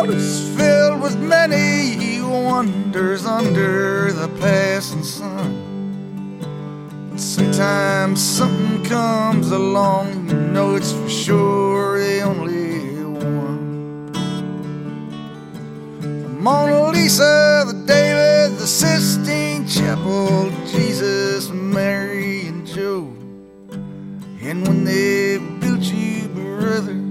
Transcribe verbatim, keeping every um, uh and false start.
world is filled with many wonders under the passing sun. Sometimes something comes along, you know it's for sure the only one. The Mona Lisa, the David, the Sistine Chapel, Jesus, Mary, and Joe. And when they built you, brother,